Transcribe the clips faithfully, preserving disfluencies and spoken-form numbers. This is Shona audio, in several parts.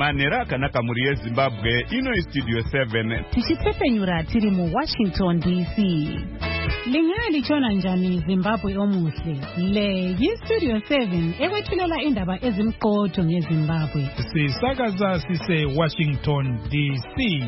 Manera kanaka muri Zimbabwe ino studio seven. Tichitepenyura tiri mu Washington D C. Lingali chona njani Zimbabwe omuhle. Le yi studio seven ekwethulela indaba ezimqotho ngeZimbabwe. Sisakaza sise Washington D C.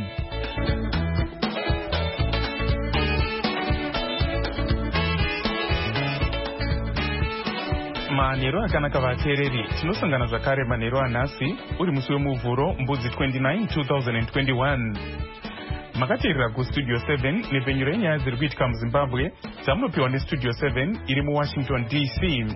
Manero akanaka vateereri tinosangana zvakare manero anhasi uri musi wemuvhuro mbudzi twenty-nine two thousand twenty-one. Makateerera kustudio seven nepfenyuro yenyaya dziri kuitika muZimbabwe dzamunopiwa nestudio seven iri muWashington D C.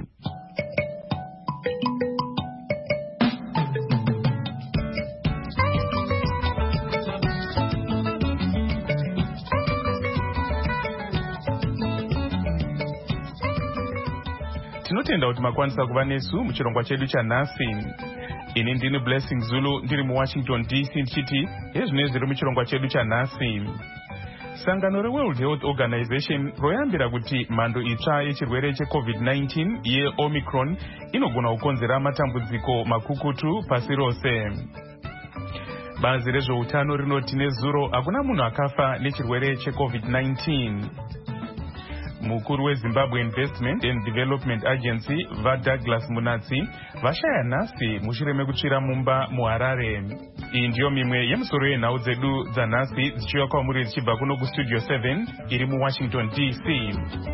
Tinotenda kuti makwanisa kuva nesu muchirongwa chedu chanhasi. Ini ndini Blessing Zulu ndiri muWashington D C ndichiti hezvino zviri muchirongwa chedu chanhasi. Sangano reWorld Health Organization royambira kuti mhando itsva yechirwere cheCovid nineteen yeOmicron inogona kukonzera matambudziko makukutu pasi rose. Bazi rezveutano rinoti nezuro hakuna munhu akafa nechirwere cheCovid nineteen. Mukuru weZimbabwe Investment and Development Agency vaDouglas Munatsi vashaya nhasi mushure mekutsvira mumba muHarare. Iyi ndiyo mimwe yemusoro yenhau dzedu dzanhasi dzichiuya kwamuri dzichibva kuno kustudio seven iri muWashington D C.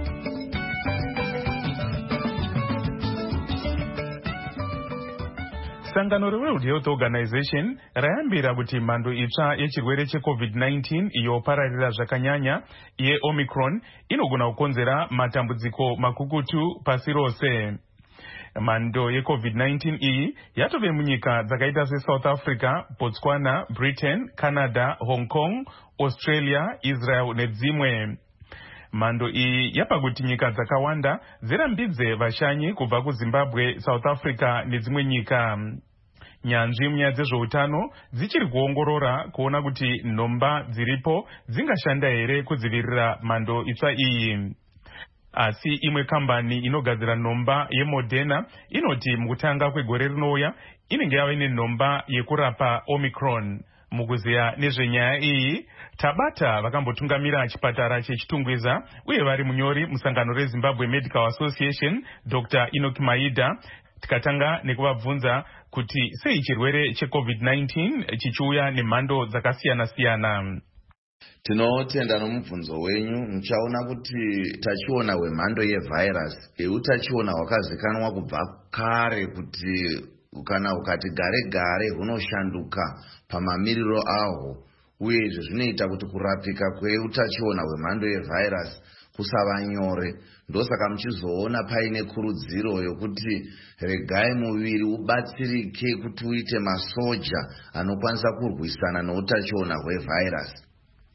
Sangano reWorld Health Organization rayambira kuti mhando itsva yechirwere cheCovid nineteen yopararira zvakanyanya yeOmicron inogona kukonzera matambudziko makukutu pasi rose. Mhando yeCovid nineteen iyi yatove munyika dzakaita seSouth Africa, Botswana, Britain, Canada, Hong Kong, Australia, Israel nedzimwe. Mhando iyi yapa kuti nyika dzakawanda dzirambidze vashanyi kubva kuZimbabwe, South Africa nedzimwe nyika. Nyanzvi munyaya dzezveutano dzichiri kuongorora kuona kuti nhomba dziripo dzingashanda here kudzivirira mhando itsva iyi. Asi imwe kambani inogadzira nhomba yeModerna inoti mukutanga kwegore rinouya inenge yava nenhomba yekurapa Omicron. Mukuziya nezvenyaya iyi tabata vakambotungamira chipatara chechitungwiza uye vari munyori musangano reZimbabwe Medical Association Doctor Enoch Maida, tikatanga nekuvabvunza kuti sei chirwere cheCovid nineteen chichiuya nemhando dzakasiyana-siyana. Tinotenda nomubvunzo wenyu. Muchaona kuti utachiona hwemhando yevirus utachiona hwakazikanwa kubva kare kuti kana ukati gare gare hunoshanduka pamamiriro ahwo, uye izvi zvinoita kuti kurapika kweutachiona hwemhando yevirus kusava nyore. Ndosaka muchizoona paine kurudziro yokuti regai muviri ubatsirike kuti uite masoja anokwanisa kurwisana noutachiona hwevirus.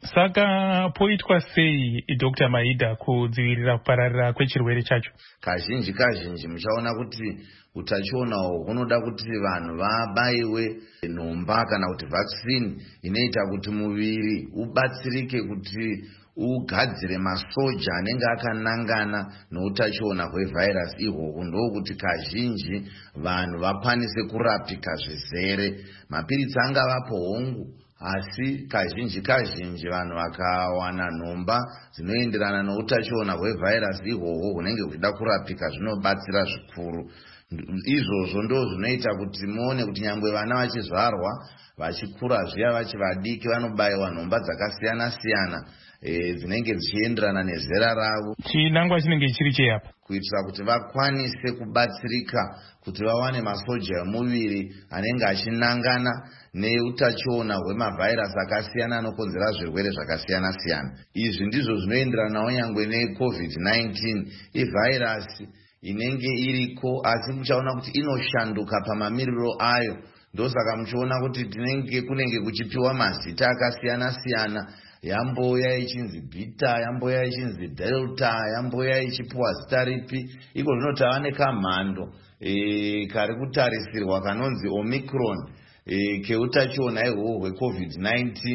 Saka poitwa sei Doctor Maida kudzivirira kupararira kwechirwere chacho? Kazhinji kazhinji muchaona kuti utachiona hunoda kuti vanhu vabaiwe nhomba kana kuti vaccine inoita kuti muviri ubatsirike kuti ugadzire masoja anenge akanangana noutachiona hwevirus ihwohwo. Ndokuti kazhinji vanhu vakwanise kurapika zvizere. Mapiritsi angavapo hongu, asi kazhinji kazhinji vanhu vakawana nhomba dzinoenderana noutachiona hwevirus ihwohwo hunenge huchida kurapika zvinobatsira zvikuru. Izvozvo ndo zvinoita kuti muone kuti nyangwe vana vachizvarwa vachikura zviya vachi vadiki vanobayiwa nhomba dzakasiyana-siyana e, dzinenge dzichienderana nezera ravo. Chinangwa chinenge chiri cheyapa kuitira kuti vakwanise kubatsirika kuti vawane masoja emuviri anenge achinangana neutachiona hwemavirus akasiyana anokonzera zvirwere zvakasiyana-siyana. Izvi ndizvo zvinoenderanawo nyangwe neCovid nineteen. Ivirus inenge iriko asi muchaona kuti inoshanduka pamamiriro ayo. Ndosaka muchiona kuti tinenge kunenge kuchipiwa mazita akasiyana-siyana. Yamboya ichinzi beta, yamboya ichinzi delta, yamboya ichipiwa zita ripi. Iko zvinotava nekamhando e, kari kutarisirwa kanonzi Omicron e, keutachiona ihwohwo hweCovid nineteen.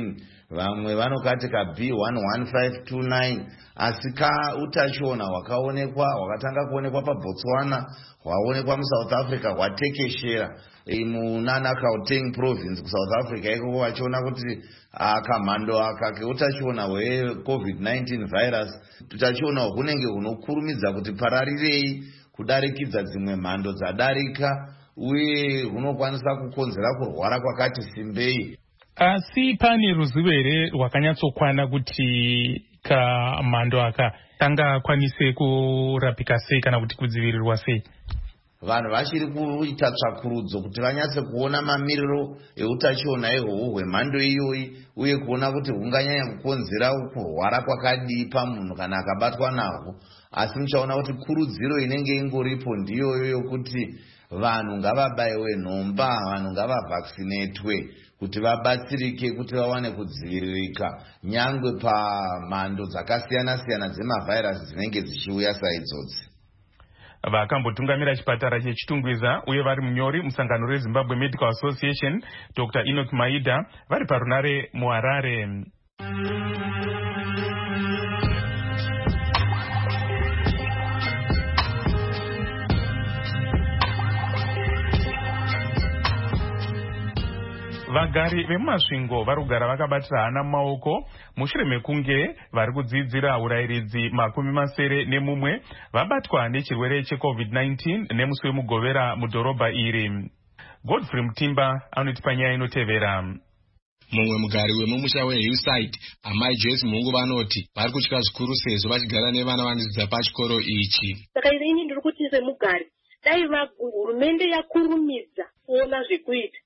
vamwe vanokati ka B one one five two nine, asi ka utachiona hwakaonekwa hwakatanga kuonekwa paBotswana, hwaonekwa muSouth Africa, hwatekeshera munana Gauteng province kuSouth Africa iko vachiona kuti akamhando aka keutachiona hweCovid nineteen virus tutachiona hunenge hunokurumidza kuti pararirei kudarikidza dzimwe mhando dzadarika uye hunokwanisa kukonzera kurwara kwakati simbei. Asi pane ruzivo here rwakanyatsokwana kuti kamhando aka kangakwanise kurapika sei kana kuti kudzivirirwa sei? Vanhu vachiri kuita tsvakurudzo kuti vanyatse kuona mamiriro eutachiona ehwohwo hwemhando iyoyi uye kuona kuti hunganyanya kukonzera kurwara kwakadii pamunhu kana akabatwa nahwo. Asi muchaona kuti kurudziro inenge ingoripo ndiyoyo yokuti vanhu ngavabayiwe nhomba, vanhu ngavavhaccinatwe kuti vabatsirike kuti vawane kudziviririka nyangwe pamhando dzakasiyana siyana dzemavhairasi dzinenge dzichiuya saidzodzi. Vakambotungamira chipatara chechitungwiza uye vari munyori musangano reZimbabwe Medical Association Doctor Enoch Maida vari parunare muHarare. Vagari vemumasvingo vari kugara vakabatira hana mumaoko mushure mekunge vari kudzidzira urayiridzi makumi masere nemumwe vabatwa nechirwere cheCovid nineteen nemusi wemugovera mudhorobha iri. Godfrey Mutimba anotipa nyaya inotevera. Mumwe mugari wemumusha weHillside, amai Joyce Mungu vanoti vari kutya zvikuru sezvo vachigara nevana vanodzidza pachikoro ichi. Saka ini ndiri kuti semugari dai hurumende yakurumidza kuona zvekuita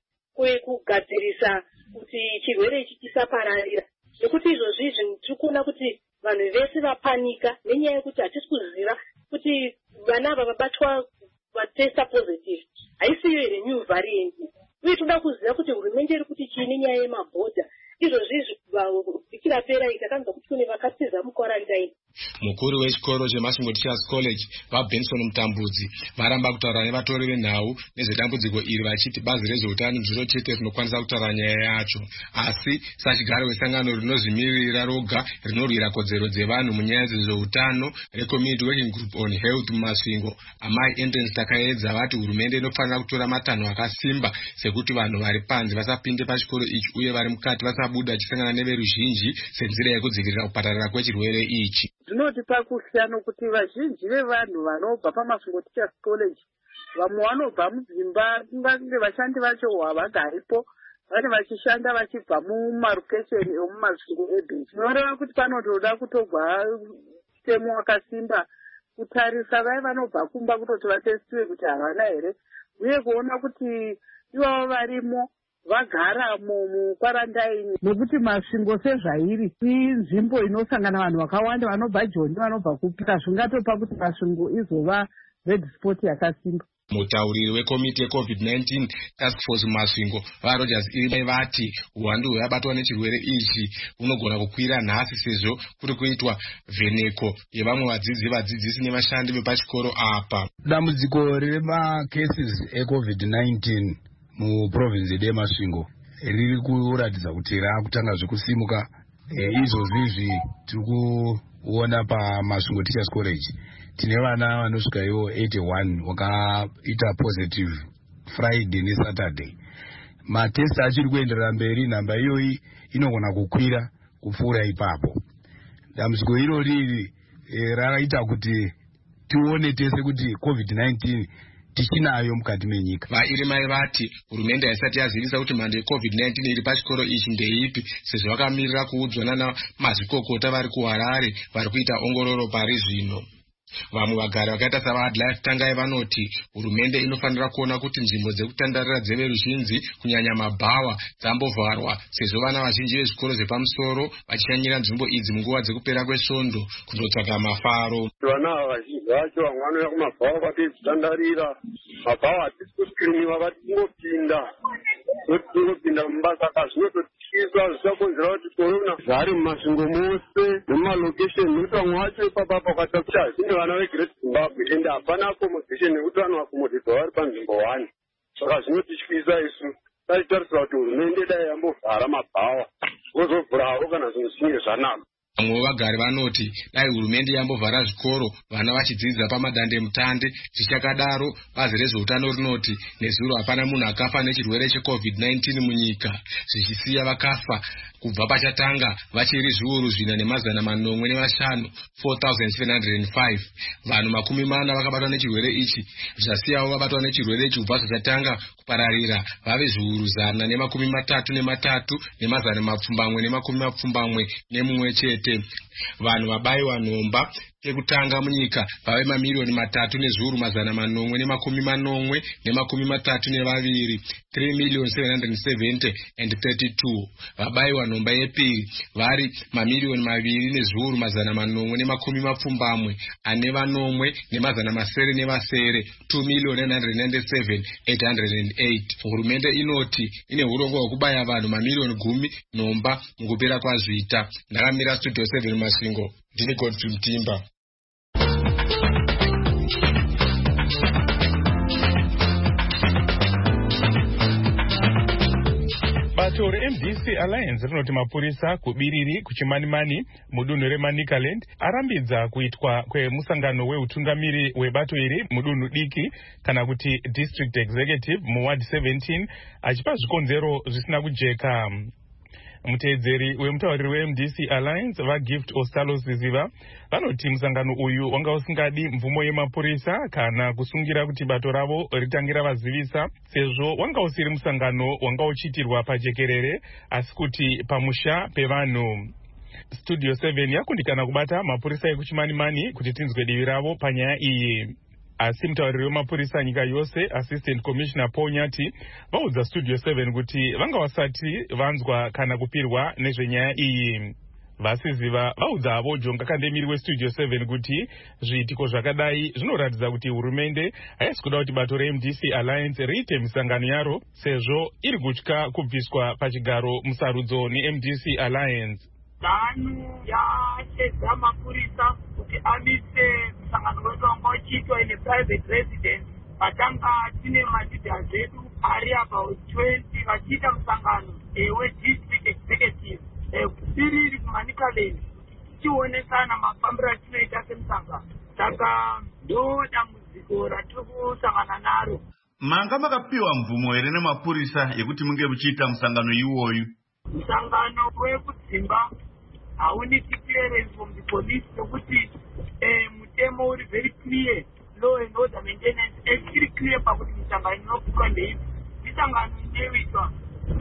kugadzirisa kuti chirwere ichi chisapararira, nekuti izvozvizvi tiri kuona kuti vanhu vese vapanika nenyaya yekuti hatisi kuziva kuti vana ava vabatwa vatesta positive haisiyo here new variant, uye toda kuziva kuti hurumende iri kuti chii nenyaya yemabhodha. Izvozvizvi vhiki rapera takanzwa kuti kune vakatiza mukwarantine. Mukuru wechikoro cheMasvingo Teachers College vaBenson Mutambudzi varamba kutaura nevatori venhau nezvedambudziko iri vachiti bazi rezveutano ndiro chete rinokwanisa kutaura nyaya yacho, asi sachigaro wesangano rinozvimirira roga rinorwira kodzero dzevanhu munyaya dzezveutano reCommunity Working Group on Health mumasvingo, amai Entrance Takaedza vati hurumende inofanira kutora matanho akasimba sekuti vanhu vari panze vasapinde pachikoro ichi uye vari mukati vasabuda achisangana neveruzhinji senzira yekudzivirira kupararira kwechirwere ichi. Zvinotipa kusiyana kuti vazhinji vevanhu vanobva paMasvingo Teachers College vamwe vanobva mudzimba kunge vashandi vacho havagaripo, vane vachishanda vachibva mumarokesheni emumasvingo ebhenji. Tinoreva kuti panotoda kutogwa sitemu wakasimba kutarisa vai vanobva kumba kutoti vatestiwe kuti havana here, uye kuona kuti ivavo varimo vagara mukwarandaini, nekuti Masvingo sezvairi inzvimbo inosangana vanhu vakawanda vanobva Joni vanobva kupika, zvingatopa kuti Masvingo izova red spot yakasimba. Mutauriri wekomiti yeCovid nineteen Task Force Masvingo vaRogers Irimai vati uwandu hwevabatwa nechirwere ichi unogona kukwira nhasi sezvo kuri kuitwa vheneko yevamwe vadzidzi vadzidzisi nevashandi vepachikoro apa. Dambudziko remacases eCovid nineteen muprovince yeMasvingo riri kuratidza kuti raakutanga zvekusimuka. E, izvozvizvi tiri kuona paMasvingo Teachers College tine vana vanosvika ivo eighty-one wakaita positive Friday neSaturday. Matest achiri kuenderera mberi, nhamba iyoyi inogona kukwira kupfuura ipapo. Dambudziko irori e, rakaita kuti tione tese kuti Covid nineteen tichinayo mukati menyika. VaIrimai vati hurumende haisati yazivisa kuti mhando yeCovid nineteen iri pachikoro ichi ndeipi, sezvo vakamirira kuudzwa namazvikokota vari kuHarare vari kuita ongororo pari zvino. Vamwe vagari vakaita savaAdlife Tangai vanoti hurumende inofanira kuona kuti nzvimbo dzekutandarira dzeveruzhinji kunyanya mabhawa dzambovharwa, sezvo vana vazhinji vezvikoro zvepamusoro vachishanyira nzvimbo idzi munguva dzekupera kwesvondo kundotsvaga mafaro. Vana vazhinji vacho vamwe vanouya kumabhawa vatidzitandarira, mabhawa hatisi kuskiriniwa vatingopinda tingopinda mubasa kazvinototyisa zvisakonzera kuti korona zvari mumasvingo mose nemumalokesheni nekuti vamwe vacho ipapapa kwatakuti hazvine vana veGreat Zimbabwe ende hapana accommodation nekuti vanoaccommodedzwa vari panzvimbo one. Saka zvinotityisa isu tachitarisira kuti hurumende dai yambovhara mabhawa vozobvurawo kana zvinhu zvinge zvanaka. Vamwe vagari vanoti dai hurumende yambovhara zvikoro vana vachidzidza pamadandemutande zvichakadaro. Bazi rezveutano rinoti nezuro hapana munhu akafa nechirwere checovid nineteen munyika, zvichisiya vakafa kubva pachatanga vachiri zviuru zvina nemazana manomwe nemashanu four thousand seven hundred five. Vanhu makumi mana vakabatwa nechirwere ichi, zvasiyawo vabatwa nechirwere ichi kubva zvachatanga kupararira vave zviuru zana nemakumi matatu nematatu nemazana mapfumbamwe nemakumi mapfumbamwe nemumwe chete. Vanhu vabayiwa nhomba yekutanga munyika vave mamiliyoni matatu nezviuru mazana manomwe nemakumi manomwe nemakumi matatu nevaviri, three million seven hundred seventy and thirty-two. Vabayiwa nhomba yepiri vari mamiliyoni maviri nezviuru mazana manomwe nemakumi mapfumbamwe ane vanomwe nemazana masere nevasere, two million nine hundred ninety-seven eight hundred eight. Hurumende inoti ine urongwa hwekubaya vanhu mamiliyoni gumi nhomba mukupera kwazvita. Ndakamira studio seven Masvingo, ndini Godfrey Mtimba. Bato re-M D C Alliance rinoti mapurisa kubiriri kuchimanimani mudunhu reManicaland arambidza kuitwa kwemusangano weutungamiri webato iri mudunhu diki kana kuti District Executive muward seventeen achipa zvikonzero zvisina kujeka. Muteedzeri wemutauriri we-M D C Alliance vaGift Ostalo Ziziva vanoti musangano uyu wanga usingadi mvumo yemapurisa kana kusungira kuti bato ravo ritangira vazivisa, sezvo wanga usiri musangano wanga uchiitirwa pajekerere asi kuti pamusha pevanhu. Studio seven yakundikana kubata mapurisa ekuchimanimani kuti tinzwe divi ravo panyaya iyi. Asi mutauriri wemapurisa nyika yose Assistant Commissioner Paul Nyati vaudza Studio seven kuti vanga vasati vanzwa kana kupirwa nezvenyaya iyi. Vasiziva vaudza avo Jonga Kandemiri weStudio seven kuti zviitiko zvakadai zvinoratidza kuti hurumende haisi kuda kuti bato re-M D C Alliance riite misangano yaro sezvo iri kutya kubviswa pachigaro musarudzo ne-M D C Alliance. Danu yashedza mapurisa kuti amise musangano wedu wanga uchiitwa ine private residence. Patanga tine maleaders edu ari about twenty vachiita musangano we-district executive kusiriri kuManicaland tichionesana mafambiro atinoita semusangano. Saka ndo dambudziko ratiri kusangana naro. Manga makapiwa mvumo here nemapurisa yekuti munge muchiita musangano iwoyu? Musangano wekudzimba hauniki clearance from the police nokuti mutemo uri very clear, law and order maintenance iri clear pakuti misangano inopfukwa ndeivi misangano inoitwa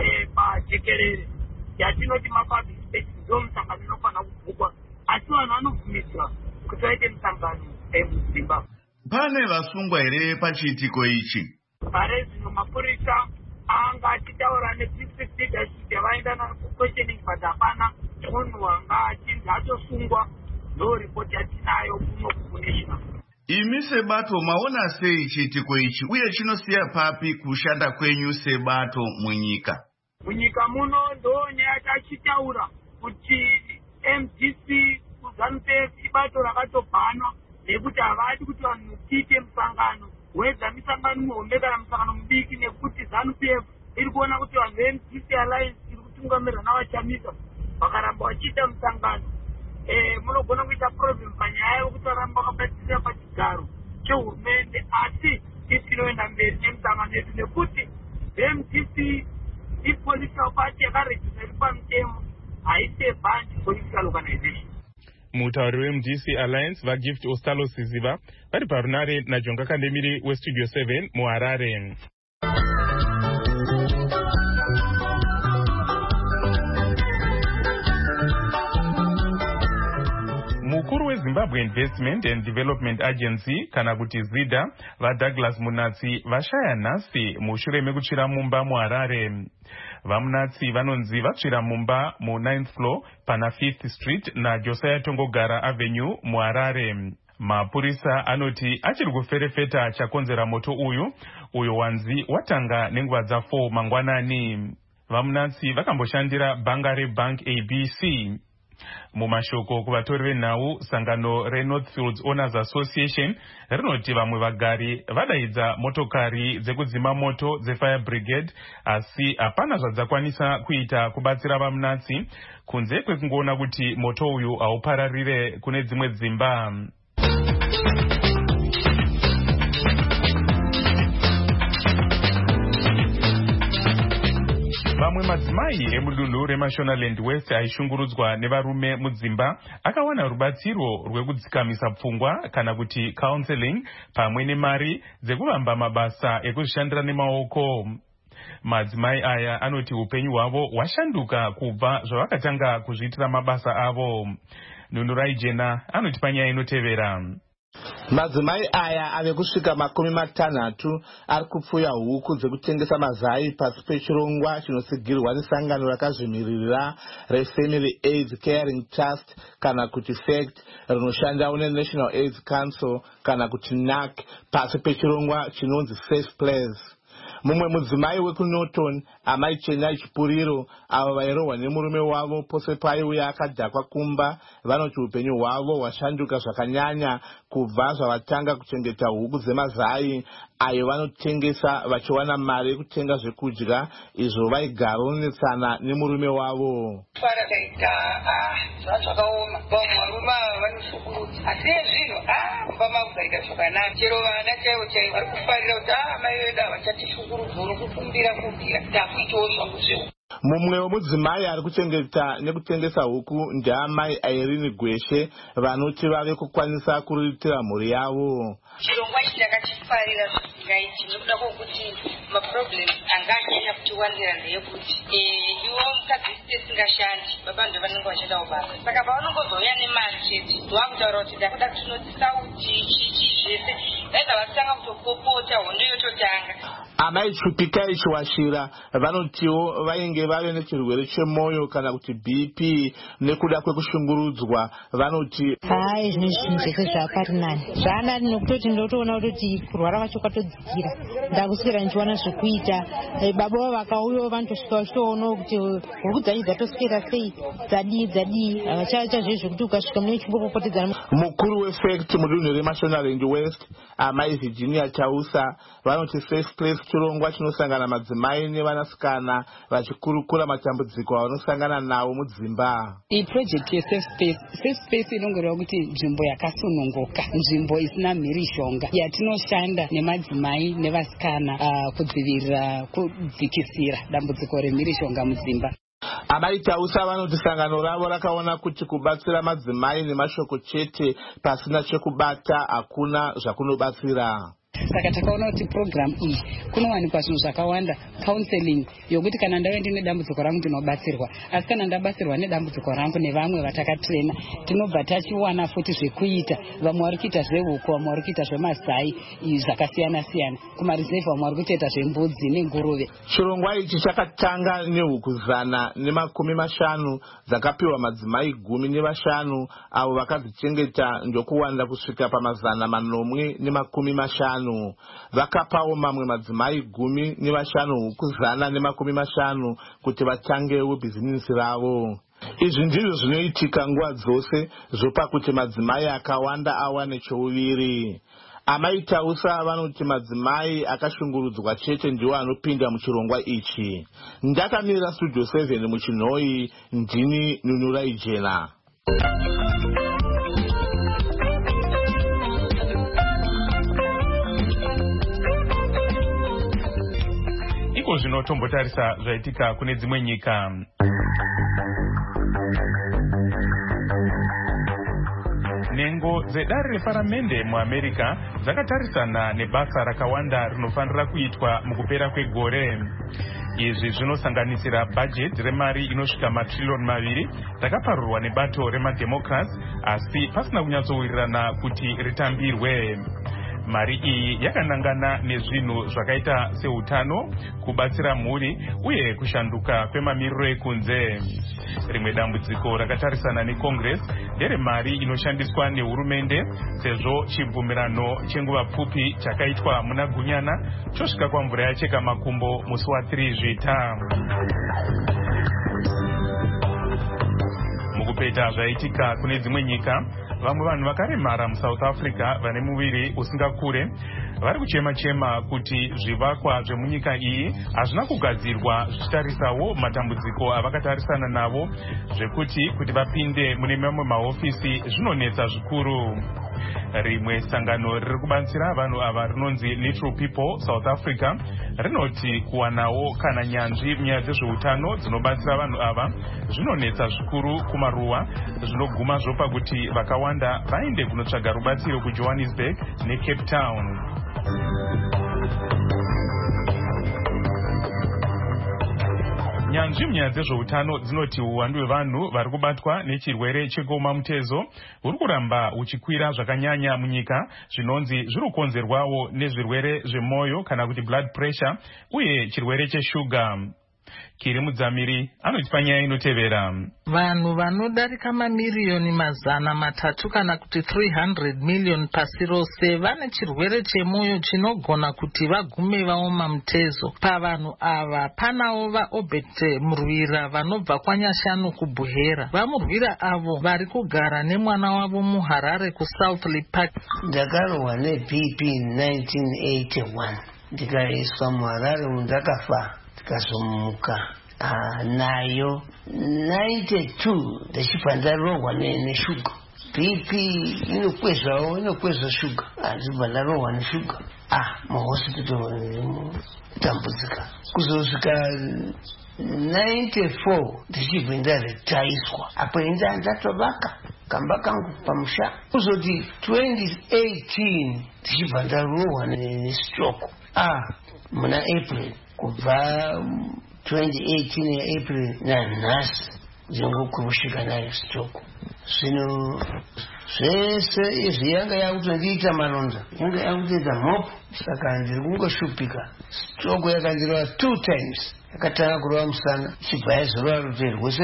pajekerere yatinoti mapublic space ndo misangano inofanira kubvukwa, asi vanhu vanobvumidzwa kuti vaite misangano mudzimba. Pane vasungwa here pachiitiko ichi? Pare zvino mapurisa anga achitaura nedistrict leadership yavaenda nayo kuquestioning but hapana munhu wanga achinzi atosungwa. Ndo ripoti yatinayo kuno kunational. Imi sebato maona sei chiitiko ichi uye chinosiya papi kushanda kwenyu sebato munyika? Munyika muno ndo nyaya tachitaura kuti M D C kuZANU-P F ibato rakatobhanwa nekuti havadi kuti vanhu tiite musangano wedza misangano muhombe kana musangano mudiki, nekuti ZANU-P F iri kuona kuti vanhu ve-M D C Alliance iri kutungamirwa navachamisa vakaramba vachiita musangano. Munogona kuita problem panyaya yokuti varamba vakabatirira pachigaro chehurumende, asi isi tinoenda mberi nemusangano yedu nekuti ve-M D C ipolitical party yakarejisa iri pamutemo, haisi ebhandi political organization. Mutauriri we-M D C Alliance vaGift Ostalo Ziziva vari parunare naJonga Kandemiri weStudio seven muHarare. Mukuru weZimbabwe Investment and Development Agency kana kuti ZIDA vaDouglas Munatsi vashaya nhasi mushure mekutsvira mumba muHarare. VaMunatsi vanonzi vatsvira mumba mu-ninth floor pana fifth street naJosiah Tongogara Avenue muHarare. Mapurisa anoti achiri kuferefeta chakonzera moto uyu uyo wanzi watanga nenguva dza four mangwanani. VaMunatsi vakamboshandira bhanga reBank A B C. Mumashoko kuvatori venhau, sangano reNorthfields Owners Association rinoti vamwe vagari vadaidza motokari dzekudzima moto dzefire brigade, asi hapana zvadzakwanisa kuita kubatsira vamunatsi kunze kwekungoona kuti moto uyu haupararire kune dzimwe dzimba. Vamwe madzimai emudunhu reMashonaland West aishungurudzwa nevarume mudzimba akawana rubatsiro rwekudzikamisa pfungwa kana kuti counseling pamwe nemari dzekuvamba mabasa ekuzvishandira nemaoko. Madzimai aya anoti upenyu hwavo hwashanduka kubva zvavakatanga kuzviitira mabasa avo. Nunurai Jena anoti panyaya inotevera. Madzimai aya ave kusvika makumi matanhatu ari kupfuya huku dzekutengesa mazai pasi pechirongwa chinosigirwa nesangano rakazvimiririra reFamily AIDS Caring Trust kana kuti FACT rinoshandawo neNational AIDS Council kana kuti N A C pasi pechirongwa chinonzi Safe Place. Mumwe mudzimai wekuNorton, amai Chenai Chipuriro, avo vairohwa nemurume wavo pose paiuya akadhakwa kumba, vanoti upenyu hwavo hwashanduka zvakanyanya kubva zvavatanga kuchengeta huku dzemazai ayo vanotengesa vachiwana mari yekutenga zvekudya izvo vaigaronetsana nemurume wavo. Parakaita ah zvakaoma vamwe varume ava vanoshungurudza asi zvino ah mumba kugaita zvakanaka chero vana chaivo chaivo vari kufarira kuti ah mai vedu havachatishungurudza unokufumbira fumbira takuitawo zvangu zveu. Mumwe wemudzimai ari kuchengeta nekutengesa huku ndeamai Irene Gweshe vanoti vave kukwanisa kuriritira mhuri yavo. Chirongwa ichi ndakachifarira zvisingaiti nekuda kwokuti maproblem anga achanya kutiwandira ndeyekuti iwo mukadzi tisingashandi baba ndo vanenge vachida kubasa saka pavanongozouya nemari chete ndovakutaura kuti ndakuda kuti tinodzisa uti chichi zvese daika vatanga kutopopota hondo yototanga. Amai Chupikai Chiwashira vanotiwo vainge vave nechirwere chemwoyo kana kuti B P nekuda kwekushungurudzwa vanoti hai zvino zvinhu zvese zvaaparinani zvaanani nokutoti ndotoona kuti kurwara kwacho kwatodzikira ndakuswera ndichiwana zvekuita baba vavo vakauyawo vanotosvika vachitoonawo kuti huku dzacho dzatoswera sei dzadii dzadii havachaita zvezvo zvekuti ukasvika mune chimbokokotedzana. Mukuru weFACT mudunhu reMashonaland West amai Virginia Chausa vanoti Safe Place chirongwa chinosangana madzimai nevanasikana vachikurukura matambudziko avanosangana nawo mudzimba. Iyi project yeSafe Space, Safe Space inongoreva kuti nzvimbo yakasununguka, nzvimbo isina mhirishonga yatinoshanda nemadzimai nevasikana uh, kudzivirira kudzikisira dambudziko remhirishonga mudzimba. Amai Chausa vanoti sangano ravo rakaona kuti kubatsira madzimai nemashoko chete pasina chekubata hakuna zvakunobatsira. Saka takaona kuti program iyi kunowanikwa zvinhu zvakawanda, counseling yokuti kana ndave ndine dambudziko rangu ndinobatsirwa, asi kana ndabatsirwa nedambudziko rangu nevamwe vatakatrena tinobva tachiwana futi zvekuita. Vamwe vari kuita zvehuku, vamwe vari kuita zvemazai zvakasiyana siyana, kumareserve vamwe vari kuita zvembudzi nenguruve. Chirongwa ichi chakatanga nehuku zana nemakumi mashanu dzakapiwa madzimai gumi nevashanu avo vakadzichengeta ndokuwanda kusvika pamazana manomwe nemakumi mashanu. Vakapawo mamwe madzimai gumi nevashanu huku zana nemakumi mashanu kuti vatangewo bhizinisi ravo. Izvi ndizvo zvinoitika nguva dzose zvopa kuti madzimai akawanda awane chouviri. Amai Chausa vanoti madzimai akashungurudzwa chete ndiwo anopinda muchirongwa ichi. Ndakamirira Studio seven muchinhoi, ndini Nunurai Jena. Iko zvinotombotarisa zvaitika kune dzimwe nyika. Nhengo dzedare reparamende muAmerica dzakatarisana nebasa rakawanda rinofanira kuitwa mukupera kwegore. Izvi zvinosanganisira bajeti remari inosvika matrillion maviri rakaparurwa nebato remademocrats asi pasina kunyatsowirirana kuti ritambirwe. Mari iyi yakanangana nezvinhu zvakaita seutano, kubatsira mhuri uye kushanduka kwemamiriro ekunze. Rimwe dambudziko rakatarisana neCongress nderemari inoshandiswa nehurumende sezvo chibvumirano chenguva pfupi chakaitwa muna Gunyana chosvika kwamvura yacheka makumbo musi waThiri zvita. kupeta zvaitika kune dzimwe nyika, vamwe vanhu vakaremara muSouth Africa vane muviri usingakure vari kuchema-chema kuti zvivakwa zvemunyika iyi hazvina kugadzirwa zvichitarisawo matambudziko avakatarisana navo, zvekuti kuti vapinde mune mamwe mahofisi zvinonetsa zvikuru. Rimwe sangano riri kubatsira vanhu ava rinonzi Little People South Africa rinoti kuwanawo kana nyanzvi munyaya dzezveutano dzinobatsira vanhu ava zvinonetsa zvikuru kumaruwa, zvinoguma zvopa kuti vakawanda vaende kunotsvaga rubatsiro kuJohannesburg neCape Town. Nyanzvi munyaya dzezveutano dzinoti uwandu hwevanhu vari kubatwa nechirwere chekuoma mutezo huri kuramba huchikwira zvakanyanya munyika, zvinonzi zviri kukonzerwawo nezvirwere zvemwoyo kana kuti blood pressure uye chirwere cheshuga. Kiri Mudzamiri anotipa nyaya inotevera. Vanhu vanodarika mamiriyoni mazana matatu kana kuti three hundred million pasi rose vane chirwere chemwoyo chinogona kuti vagume vaoma mutezo. Pavanhu ava panawo vaObert Murwira vanobva kwaNyashanu kuBuhera. VaMurwira avo vari kugara nemwana wavo muHarare kuSouthly Park. Ndakarohwa neB P nineteen eighty-one ndikaiswa muHarare ndakafa ndikazomuka ah, nayo ninety-two ndichibva ndarohwa neshuga. B P inokwezvawo inokwezva shuga, ndibva ndarohwa neshuga. Ah, muhospital tambudzika kuzosvika ninety-four ndichibva ndaretaiswa. Apo inda ndatovaka kamba kangu pamusha. Kuzoti twenty eighteen ndichibva ndarohwa nestroke. Ah, muna April kubva twenty eighteen April nanhasi ndingokurusika nayo stroke. Zvino zvese izvi yanga yakutondiita maronda, yanga yakutoita mhopo, saka ndiri kungoshupika. Stroke yakandirova two times, yakatanga kurova musana ichibva yazorova rutero rwese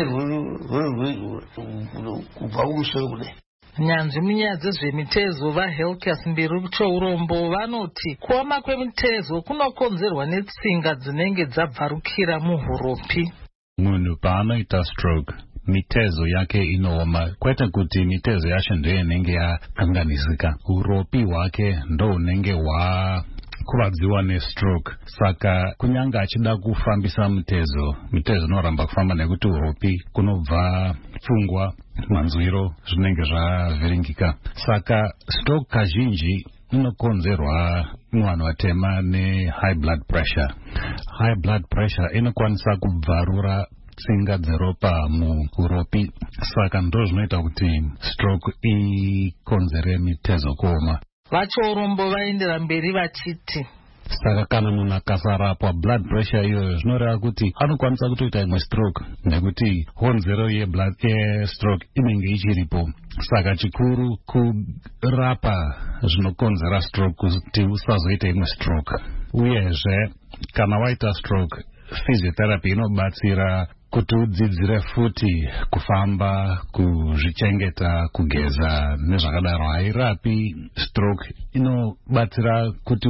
kubva kumusoro kudai. Nyanzvi munyaya dzezvemitezo vaHelkas Mbiru Chourombo vanoti kuoma kwemitezo kunokonzerwa netsinga dzinenge dzabvarukira muhuropi. Munhu paanoita stroke mitezo yake inooma, kwete kuti mitezo yacho ndiyo inenge yakanganisika, uropi hwake ndo unenge hwa kuradziwa nestroke. Saka kunyanga achida kufambisa mitezo, mitezo inoramba kufamba nekuti uropi kunobva pfungwa, manzwiro zvinenge zvavhiringika. Saka stroke kazhinji inokonzerwa nevanhu vatema nehigh blood pressure. High blood pressure inokwanisa kubvarura tsinga dzeropa muuropi, saka ndo zvinoita kuti stroke ikonzere mitezo kuoma. Vachourombo vaendera mberi vachiti saka kana munhu akasarapwa blood pressure iyoyo zvinoreva kuti anokwanisa kutoita imwe stroke, nekuti honzero yeblood stroke inenge ichiripo. Saka chikuru kurapa zvinokonzera stroke kuti usazoita imwe stroke. Uyezve kana waita stroke, physiotherapy inobatsira kuti udzidzire futi kufamba, kuzvichengeta, kugeza nezvakadaro. Hairapi stroke, inobatsira kuti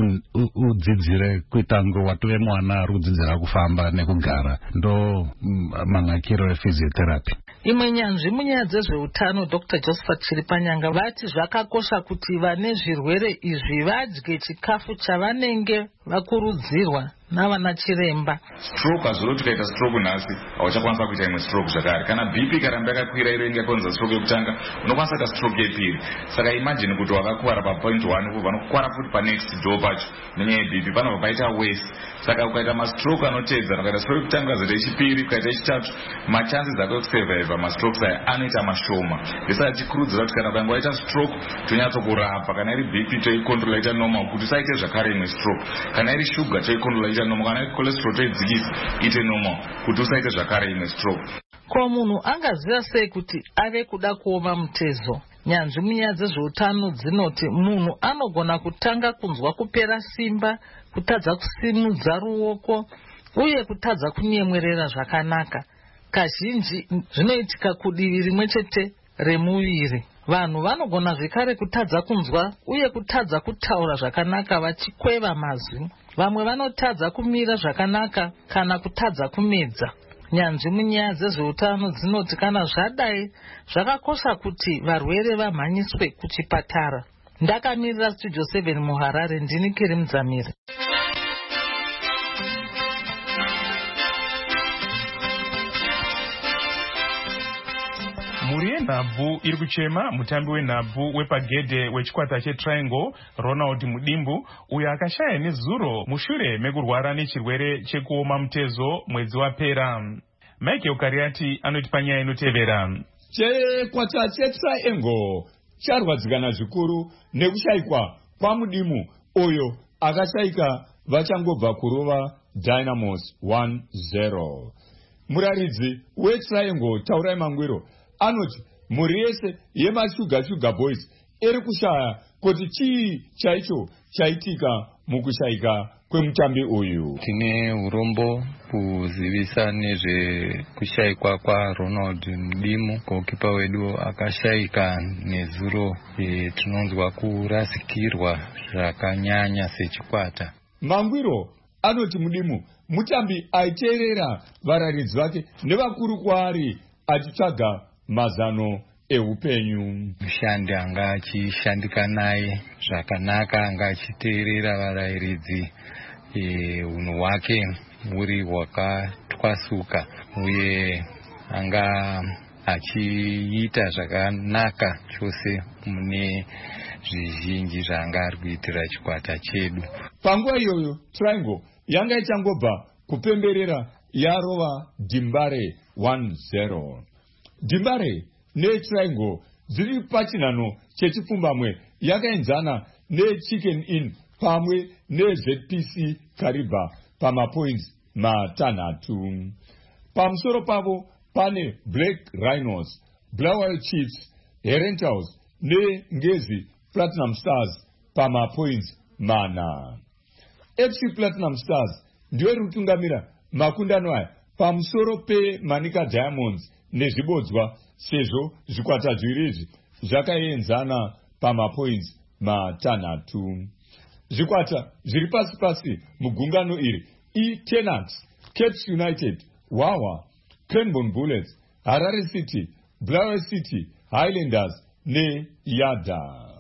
udzidzire kuita ngo watove mwana ari kudzidzira kufamba nekugara. Ndo manakiro ephysiotherapy. Imwe nyanzvi munyaya dzezveutano Doctor Josephat Chiripanyanga vati zvakakosha kuti vane zvirwere izvi vadye chikafu chavanenge vakurudzirwa navana chiremba. Stroke hazviro kuti kaita stroke nhasi hauchakwanisa kuita imwe stroke zvakare. Kana B P karamba yakakwira iro ingakonzera stroke yekutanga, unokwanisa kuita stroke yepiri. Saka imagine kuti wakakuwara pa point one kubva nokukwara futi pa next door pacho nenyaya yeB P panobva paita worse. Saka ukaita mastroke anotedzana, ukaita stroke yekutanga zoita yechipiri, ukaita yechitatu, machances ako ekusurviva mastrokes aya anoita mashoma. Ndisaka tichikurudzira kuti kana ukange waita stroke tonyatsokurapa. Kana iri B P toikontrola ita normal kuti usaite zvakare imwe stroke. Kana iri shuga toikontrola ita normal. Kana iri cholesterol toidzikisa ite normal kuti usaite zvakare imwe stroke. Ko munhu angaziva sei kuti ave kuda kuoma mutezo? Nyanzvi munyaya dzezveutano dzinoti munhu anogona kutanga kunzwa kupera simba, kutadza kusimudza ruoko uye kutadza kunyemwerera zvakanaka. Kazhinji zvinoitika kudivi rimwe chete remuviri. Vanhu vanogona zvekare kutadza kunzwa uye kutadza kutaura zvakanaka vachikweva mazwi. Vamwe vanotadza kumira zvakanaka kana kutadza kumedza. nyanzvi munyaya dzezveutano dzinoti kana zvadai zvakakosha kuti varwere vamhanyiswe kuchipatara. Ndakamirira Studio seven muHarare, ndini Kiri Mudzamiri. Mhuri yenhabvu iri kuchema mutambi wenhabvu wepagedhe wechikwata cheTriangle Ronald Mudimbu, uyo akashaya nezuro mushure mekurwara nechirwere chekuoma mutezo mwedzi wapera. Michael Kariati anoti panyaya inotevera. Chikwata cheTriangle charwadzikana zvikuru nekushayikwa kwaMudimbu, uyo akashayika vachangobva kurova Dynamos one zero. Muraridzi weTriangle Taurai Mangwiro anoti mhuri yese yemashuga shuga boys iri kushaya kuti chii chaicho chaitika mukushayika kwemutambi uyu. Tine urombo kuzivisa nezvekushayikwa kwaRonald Mudimbu, gokipa wedu akashayika nezuro. E, tinonzwa kurasikirwa zvakanyanya sechikwata. Mangwiro anoti Mudimbu mutambi aiteerera vararidzi vake nevakuru kwaari achitsvaga mazano eupenyu. Mushandi anga achishandika naye zvakanaka, anga achiteerera varayiridzi, e, unhu hwake uri hwakatwasuka, uye anga achiita zvakanaka chose mune zvizhinji zvaanga ari kuitira chikwata chedu. Panguva iyoyo Triangle yanga ichangobva kupemberera yarova Dimbare one zero. Dimbare neTriangle dziri pachinhano chechipfumbamwe yakaenzana neChicken Inn pamwe neZ P C Kariba pamapoints matanhatu. Pamusoro pavo pane Black Rhinos, Blackwater Chiefs, Herentals neNgezi Platinum Stars pamapoints mana. F C Platinum Stars ndiyo iri kutungamira makundano aya pamusoro peManika Diamonds nezvibodzwa, sezvo zvikwata zviviri izvi zvakaenzana pamapoints matanhatu. Zvikwata zviri pasi pasi mugungano iri iTenants, Caps United, Wawa, Cranbourne Bullets, Harare City, Blair City, Highlanders neYada.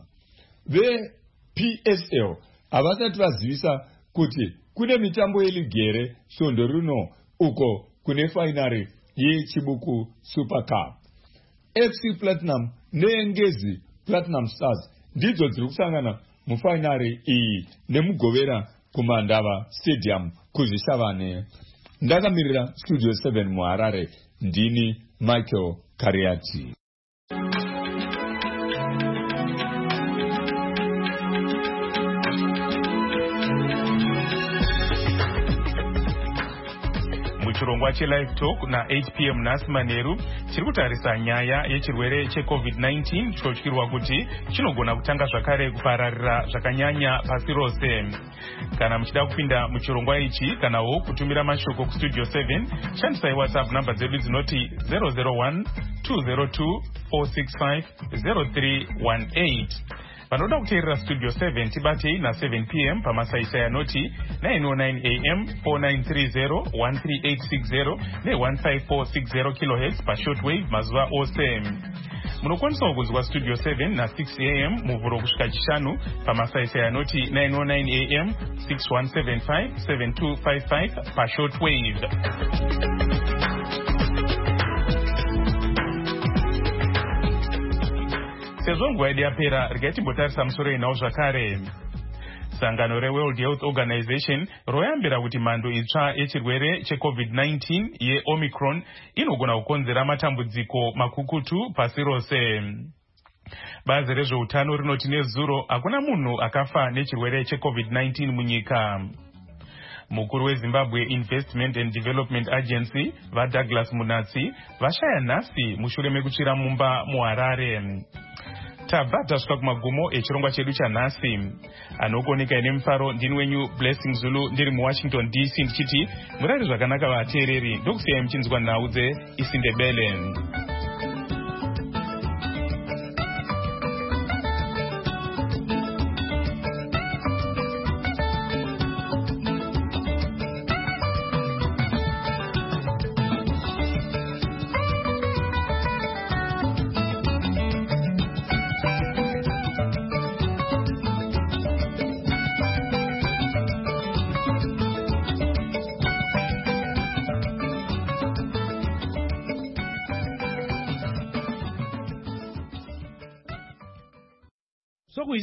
Ve-P S L havasati vazivisa kuti kune mitambo yeligere svondo rino uko kune fainari yechibuku Super Cup. F C Platinum neNgezi Platinum Stars ndidzo dziri kusangana mufainari iyi nemugovera kuMandava Stadium kuzvishavane. Ndakamirira Studio seven muHarare, ndini Michael Kariati. Chirongwa cheLive Talk na eight p m nhasi manheru chiri kutarisa nyaya yechirwere checovid nineteen chichotyirwa kuti chinogona kutanga zvakare kupararira zvakanyanya pasi rose. Kana muchida kupinda muchirongwa ichi kanawo kutumira mashoko kustudio seven, shandisai WhatsApp namba dzedu dzinoti zero zero one two zero two four six five zero three one eight. Vanoda kuteerera Studio seven tibatei na seven p m pamasaisai anoti nine oh nine a m four nine three zero one three eight six zero ne one five four six zero kilohertz pashortwave mazuva ose. Munokwanisawo kunzwa Studio seven na six a m muvhuro kusvika chishanu pamasaisai anoti nine oh nine a m six one seven five seven two five five pashortwave. Sezvo nguva yedu yapera, regai timbotarisa musoro inawo zvakare. Sangano reWorld Health Organization royambira kuti mhando itsva yechirwere checovid nineteen yeOmicron inogona kukonzera matambudziko makukutu pasi rose. Bazi rezveutano rinoti nezuro hakuna munhu akafa nechirwere checovid nineteen munyika. Mukuru weZimbabwe Investment and Development Agency vaDouglas Munatsi vashaya nhasi mushure mekutsvira mumba muHarare. Tabva tasvika kumagumo echirongwa chedu chanhasi. Anokuoneka ine mufaro ndini wenyu Blessing Zulu ndiri muWashington D C ndichiti murari zvakanaka vateereri, ndokusiyai muchinzwa nhau dzeIsindebele.